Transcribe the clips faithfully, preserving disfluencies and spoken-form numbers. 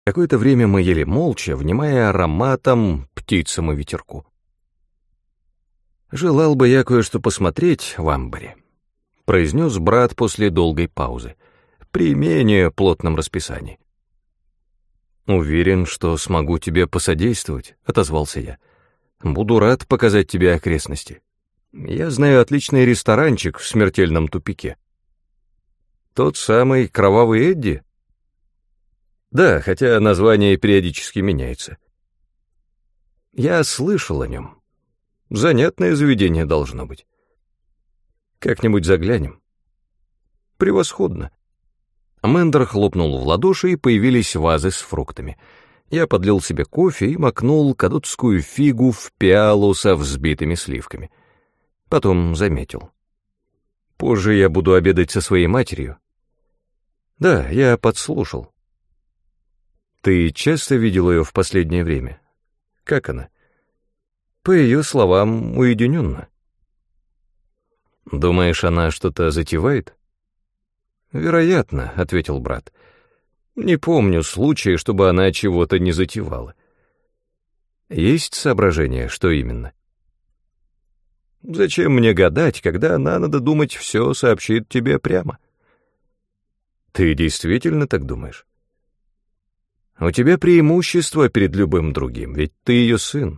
Какое-то время мы ели молча, внимая ароматом, птицам и ветерку. «Желал бы я кое-что посмотреть в амбаре», — произнес брат после долгой паузы, при менее плотном расписании. «Уверен, что смогу тебе посодействовать», — отозвался я. «Буду рад показать тебе окрестности. Я знаю отличный ресторанчик в смертельном тупике». «Тот самый Кровавый Эдди?» «Да, хотя название периодически меняется». «Я слышал о нем. Занятное заведение должно быть. Как-нибудь заглянем». «Превосходно». Мендер хлопнул в ладоши, и появились вазы с фруктами. Я подлил себе кофе и макнул кадутскую фигу в пиалу со взбитыми сливками. Потом заметил. «Позже я буду обедать со своей матерью». «Да, я подслушал». «Ты часто видел ее в последнее время? Как она?» «По ее словам, уединенно». «Думаешь, она что-то затевает?» «Вероятно», — ответил брат. «Не помню случая, чтобы она чего-то не затевала». «Есть соображение, что именно?» «Зачем мне гадать, когда она, надо думать, все сообщит тебе прямо?» «Ты действительно так думаешь?» «У тебя преимущество перед любым другим, ведь ты ее сын».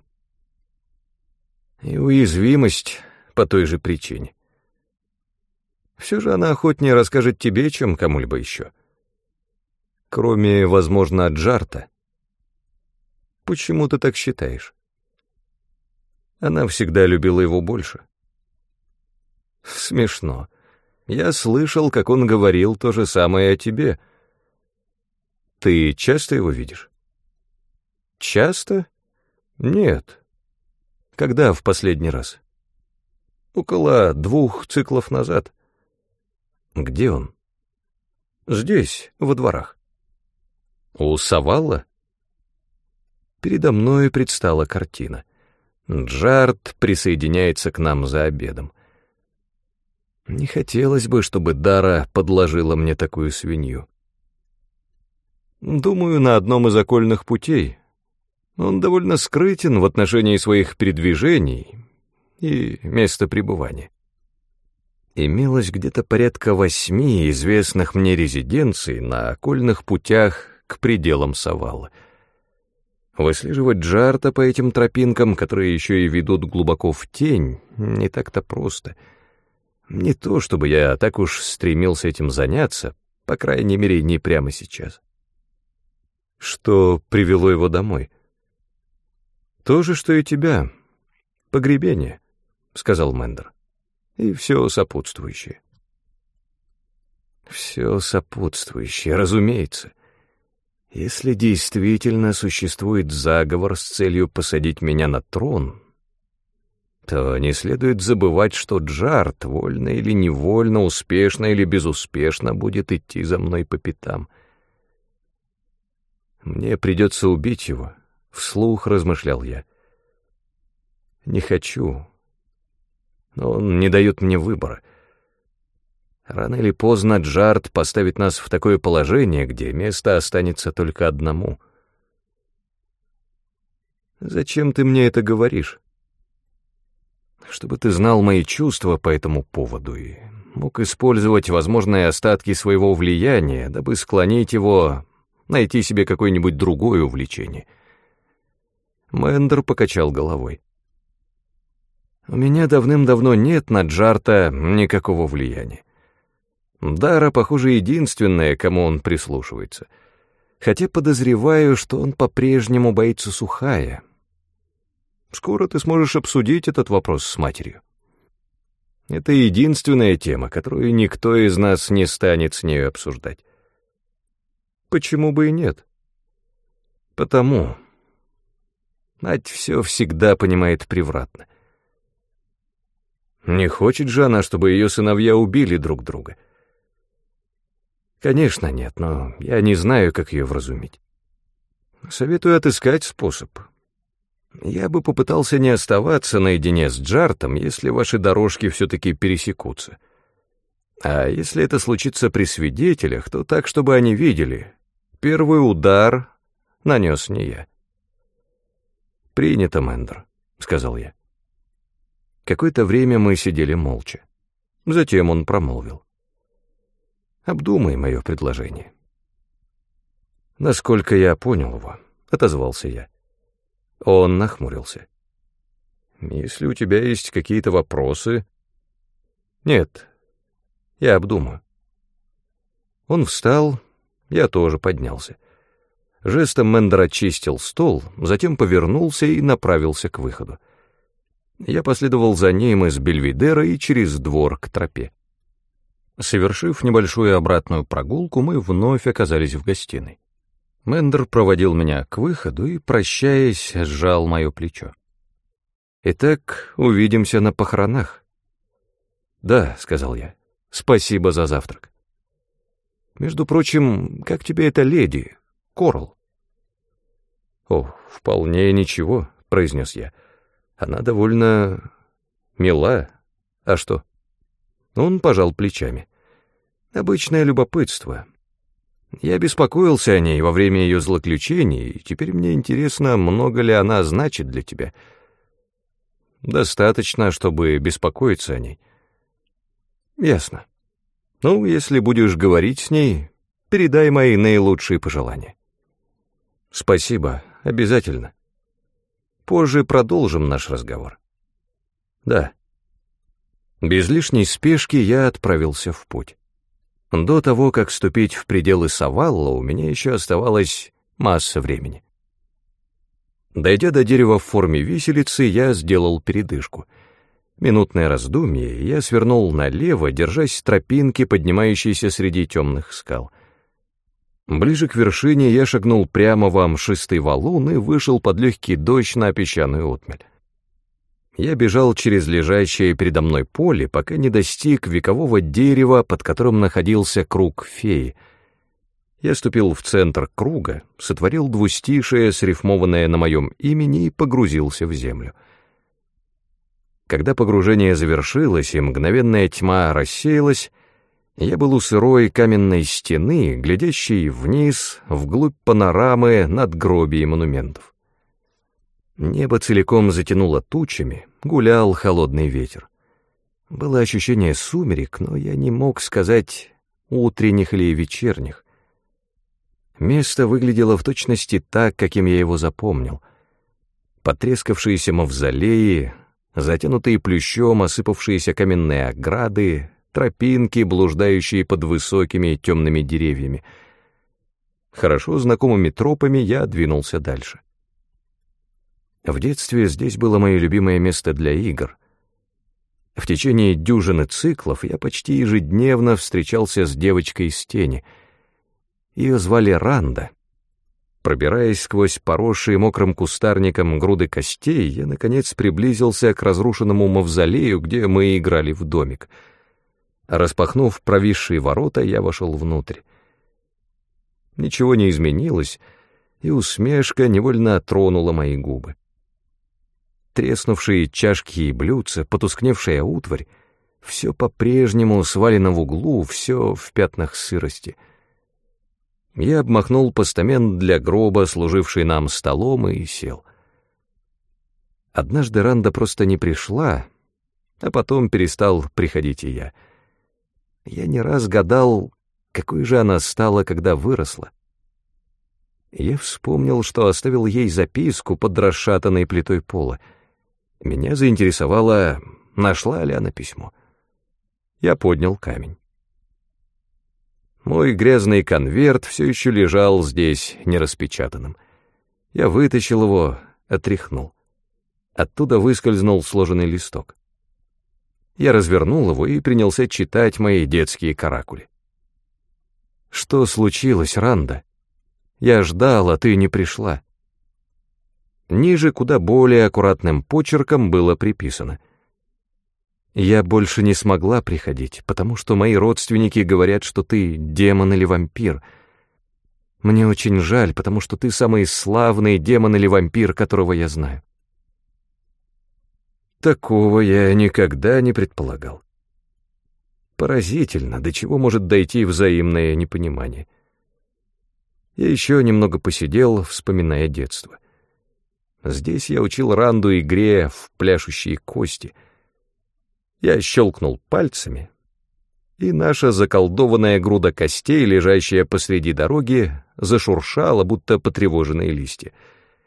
«И уязвимость по той же причине. Все же она охотнее расскажет тебе, чем кому-либо еще. Кроме, возможно, Джарта». «Почему ты так считаешь?» «Она всегда любила его больше». «Смешно. Я слышал, как он говорил то же самое о тебе». «Ты часто его видишь?» «Часто? Нет». «Когда в последний раз?» «Около двух циклов назад». «Где он?» «Здесь, во дворах». «У Савалла?» Передо мной предстала картина. Джарт присоединяется к нам за обедом. Не хотелось бы, чтобы Дара подложила мне такую свинью. Думаю, на одном из окольных путей. Он довольно скрытен в отношении своих передвижений и места пребывания. Имелось где-то порядка восьми известных мне резиденций на окольных путях к пределам Савалла. Выслеживать Джарта по этим тропинкам, которые еще и ведут глубоко в тень, не так-то просто. Не то, чтобы я так уж стремился этим заняться, по крайней мере, не прямо сейчас. Что привело его домой? То же, что и тебя. Погребение, — сказал Мендер. И все сопутствующее. Все сопутствующее, разумеется. Если действительно существует заговор с целью посадить меня на трон, то не следует забывать, что Джарт, вольно или невольно, успешно или безуспешно, будет идти за мной по пятам. Мне придется убить его, — вслух размышлял я. Не хочу, но он не дает мне выбора. Рано или поздно Джарт поставит нас в такое положение, где место останется только одному. Зачем ты мне это говоришь? Чтобы ты знал мои чувства по этому поводу и мог использовать возможные остатки своего влияния, дабы склонить его найти себе какое-нибудь другое увлечение. Мендер покачал головой. У меня давным-давно нет на Джарта никакого влияния. Дара, похоже, единственная, кому он прислушивается. Хотя подозреваю, что он по-прежнему боится Сухая. Скоро ты сможешь обсудить этот вопрос с матерью. Это единственная тема, которую никто из нас не станет с нею обсуждать. Почему бы и нет? Потому. Мать все всегда понимает превратно. Не хочет же она, чтобы ее сыновья убили друг друга. Конечно, нет, но я не знаю, как ее вразумить. Советую отыскать способ. Я бы попытался не оставаться наедине с Джартом, если ваши дорожки все-таки пересекутся. А если это случится при свидетелях, то так, чтобы они видели. Первый удар нанес не я. «Принято, Мэндер», — сказал я. Какое-то время мы сидели молча. Затем он промолвил: «Обдумай мое предложение». «Насколько я понял его», — отозвался я. Он нахмурился. «Если у тебя есть какие-то вопросы...» «Нет, я обдумаю». Он встал, я тоже поднялся. Жестом Мэндер очистил стол, затем повернулся и направился к выходу. Я последовал за ним из Бельведера и через двор к тропе. Совершив небольшую обратную прогулку, мы вновь оказались в гостиной. Мэндер проводил меня к выходу и, прощаясь, сжал мое плечо. «Итак, увидимся на похоронах». «Да», — сказал я, — «спасибо за завтрак». «Между прочим, как тебе эта леди, Корл?» «О, вполне ничего», — произнес я. «Она довольно мила. А что?» Он пожал плечами. «Обычное любопытство. Я беспокоился о ней во время ее злоключений, и теперь мне интересно, много ли она значит для тебя. Достаточно, чтобы беспокоиться о ней». «Ясно. Ну, если будешь говорить с ней, передай мои наилучшие пожелания». «Спасибо, обязательно. Позже продолжим наш разговор». «Да». Без лишней спешки я отправился в путь. До того, как вступить в пределы Савалла, у меня еще оставалась масса времени. Дойдя до дерева в форме виселицы, я сделал передышку. Минутное раздумье, и я свернул налево, держась тропинки, поднимающейся среди темных скал. Ближе к вершине я шагнул прямо в мшистый валун и вышел под легкий дождь на песчаную отмель. Я бежал через лежащее передо мной поле, пока не достиг векового дерева, под которым находился круг феи. Я ступил в центр круга, сотворил двустишие, срифмованное на моем имени, и погрузился в землю. Когда погружение завершилось и мгновенная тьма рассеялась, я был у сырой каменной стены, глядящей вниз, вглубь панорамы надгробий и монументов. Небо целиком затянуло тучами, гулял холодный ветер. Было ощущение сумерек, но я не мог сказать, утренних или вечерних. Место выглядело в точности так, каким я его запомнил. Потрескавшиеся мавзолеи, затянутые плющом осыпавшиеся каменные ограды, тропинки, блуждающие под высокими темными деревьями. Хорошо знакомыми тропами я двинулся дальше. В детстве здесь было мое любимое место для игр. В течение дюжины циклов я почти ежедневно встречался с девочкой из тени. Ее звали Ранда. Пробираясь сквозь поросшие мокрым кустарником груды костей, я, наконец, приблизился к разрушенному мавзолею, где мы играли в домик. Распахнув провисшие ворота, я вошел внутрь. Ничего не изменилось, и усмешка невольно тронула мои губы. Треснувшие чашки и блюдца, потускневшая утварь — все по-прежнему свалено в углу, все в пятнах сырости. Я обмахнул постамент для гроба, служивший нам столом, и сел. Однажды Ранда просто не пришла, а потом перестал приходить и я. Я не раз гадал, какой же она стала, когда выросла. Я вспомнил, что оставил ей записку под расшатанной плитой пола. Меня заинтересовало, нашла ли она письмо. Я поднял камень. Мой грязный конверт все еще лежал здесь нераспечатанным. Я вытащил его, отряхнул. Оттуда выскользнул сложенный листок. Я развернул его и принялся читать мои детские каракули. «Что случилось, Ранда? Я ждал, а ты не пришла». Ниже куда более аккуратным почерком было приписано: «Я больше не смогла приходить, потому что мои родственники говорят, что ты демон или вампир. Мне очень жаль, потому что ты самый славный демон или вампир, которого я знаю». Такого я никогда не предполагал. Поразительно, до чего может дойти взаимное непонимание. Я еще немного посидел, вспоминая детство. Здесь я учил Ранду игре в пляшущие кости. Я щелкнул пальцами, и наша заколдованная груда костей, лежащая посреди дороги, зашуршала, будто потревоженные листья.